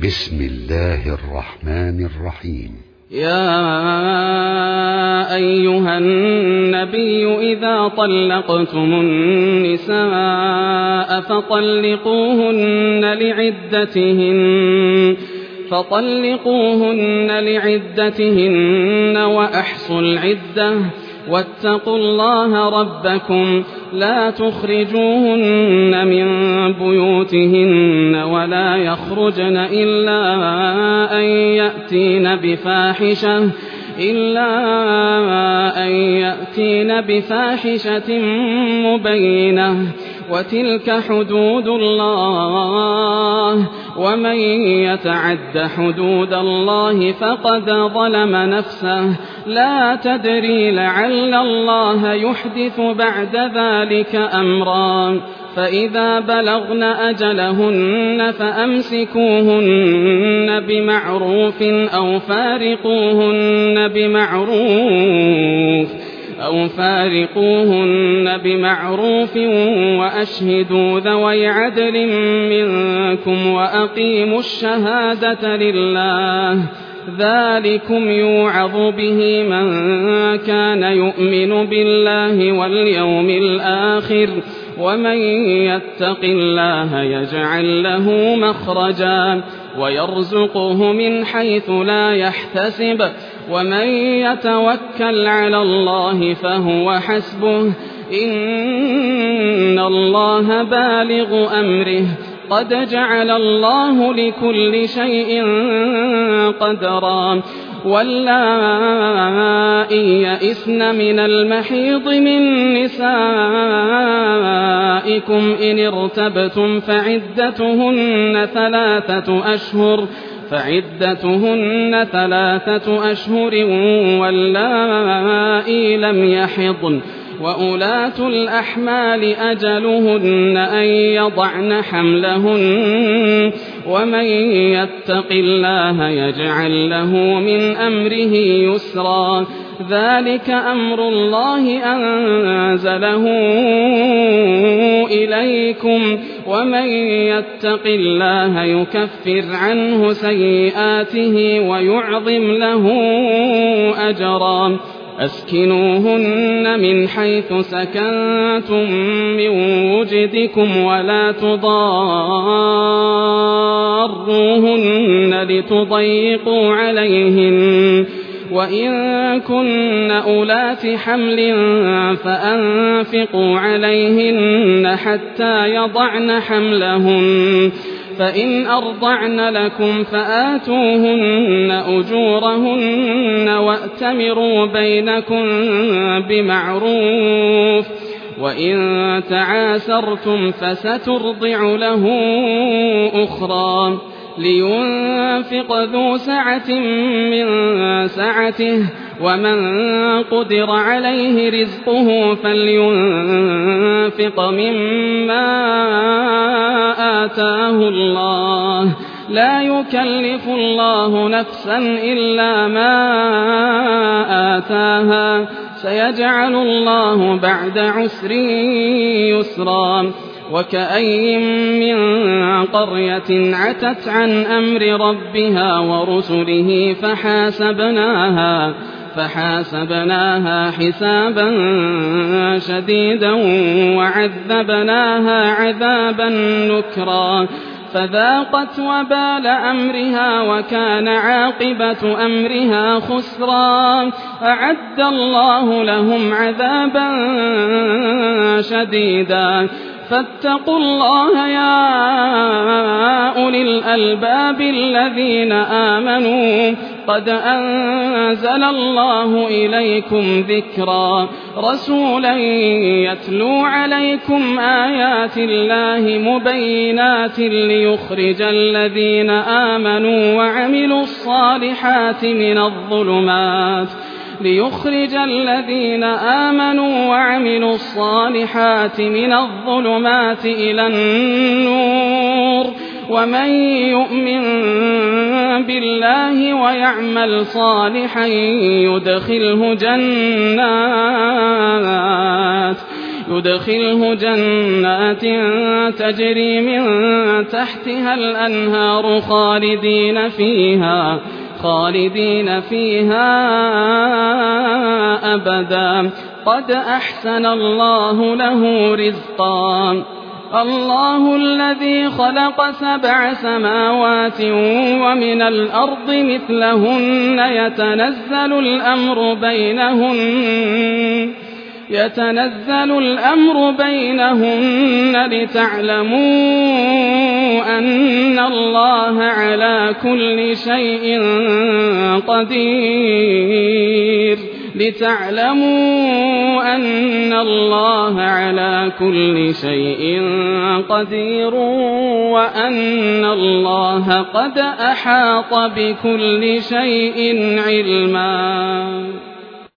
بسم الله الرحمن الرحيم. يا أيها النبي إذا طلقتم النساء فطلقوهن لعدتهن وأحصوا العدة واتقوا الله ربكم لا تخرجوهن من بيوتهن ولا يخرجن إلا أن يأتين بفاحشة مبينة وتلك حدود الله ومن يتعد حدود الله فقد ظلم نفسه لا تدري لعل الله يحدث بعد ذلك أمرا فإذا بلغن أجلهن فأمسكوهن بمعروف أو فارقوهن بمعروف وأشهدوا ذوي عدل منكم وأقيموا الشهادة لله ذلكم يوعظ به من كان يؤمن بالله واليوم الآخر ومن يتق الله يجعل له مخرجا ويرزقه من حيث لا يحتسب ومن يتوكل على الله فهو حسبه إن الله بالغ أمره قد جعل الله لكل شيء قدرا واللائي يئسن من المحيض من نسائكم إن ارتبتم فعدتهن 3 أشهر واللائي لم يحضن وأولاة الأحمال أجلهن أن يضعن حملهن ومن يتق الله يجعل له من أمره يسرا ذلك أمر الله أنزله إليكم ومن يتق الله يكفر عنه سيئاته ويعظم له أجرا أسكنوهن من حيث سكنتم من وجدكم ولا تضاروهن لتضيقوا عليهن وإن كن أولات حمل فأنفقوا عليهن حتى يضعن حملهن فإن أرضعن لكم فآتوهن أجورهن وأتمروا بينكم بمعروف وإن تعاسرتم فسترضع له أخرى لينفق ذو سعة من سعته ومن قدر عليه رزقه فلينفق مما آتاه الله لا يكلف الله نفسا إلا ما آتاها سيجعل الله بعد عسر يسرا وكأي من قرية عتت عن أمر ربها ورسله فحاسبناها حسابا شديدا وعذبناها عذابا نكرا فذاقت وبال أمرها وكان عاقبة أمرها خسرا أعد الله لهم عذابا شديدا فاتقوا الله يا أولي الألباب الذين آمنوا قد أنزل الله إليكم ذكرا رسولا يتلو عليكم آيات الله مبينات ليخرج الذين آمنوا وعملوا الصالحات من الظلمات إلى النور ومن يؤمن بالله ويعمل صالحا يدخله جنات تجري من تحتها الأنهار خالدين فيها أبدا قد أحسن الله له رزقا الله الذي خلق 7 سماوات ومن الأرض مثلهن يتنزل الأمر بينهن لتعلموا أن الله على كل شيء قدير وأن الله قد أحاط بكل شيء علما.